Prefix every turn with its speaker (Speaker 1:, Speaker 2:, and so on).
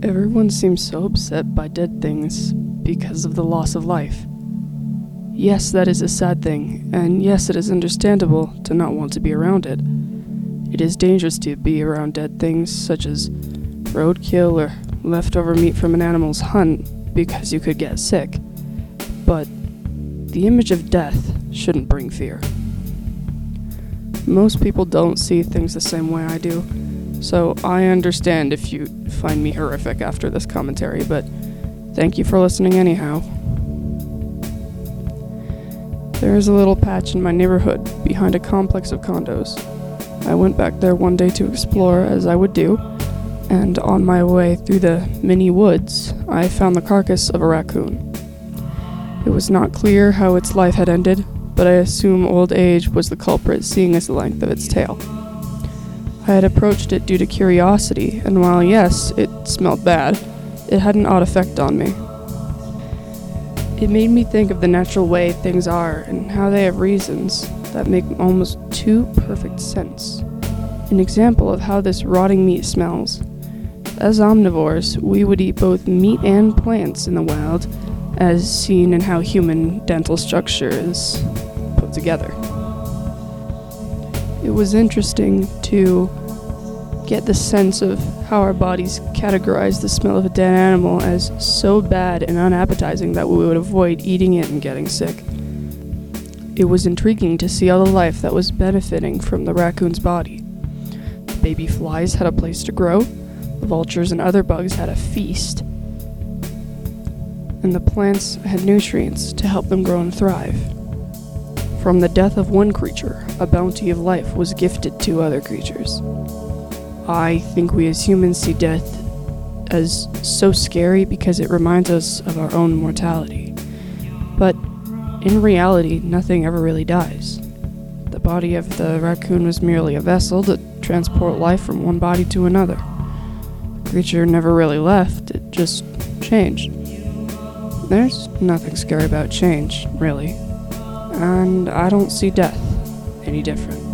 Speaker 1: Everyone seems so upset by dead things because of the loss of life. Yes, that is a sad thing, and yes, it is understandable to not want to be around it. It is dangerous to be around dead things such as roadkill or leftover meat from an animal's hunt because you could get sick. But the image of death shouldn't bring fear. Most people don't see things the same way I do, so I understand if you find me horrific after this commentary, but thank you for listening anyhow. There is a little patch in my neighborhood behind a complex of condos. I went back there one day to explore, as I would do, and on my way through the mini woods, I found the carcass of a raccoon. It was not clear how its life had ended, but I assume old age was the culprit, seeing as the length of its tail. I had approached it due to curiosity, and while yes, it smelled bad, it had an odd effect on me. It made me think of the natural way things are and how they have reasons that make almost too perfect sense. An example of how this rotting meat smells. As omnivores, we would eat both meat and plants in the wild, as seen in how human dental structure is put together. It was interesting to get the sense of how our bodies categorize the smell of a dead animal as so bad and unappetizing that we would avoid eating it and getting sick. It was intriguing to see all the life that was benefiting from the raccoon's body. The baby flies had a place to grow, the vultures and other bugs had a feast, and the plants had nutrients to help them grow and thrive. From the death of one creature, a bounty of life was gifted to other creatures. I think we as humans see death as so scary because it reminds us of our own mortality. But in reality, nothing ever really dies. The body of the raccoon was merely a vessel to transport life from one body to another. The creature never really left, it just changed. There's nothing scary about change, really. And I don't see death any different.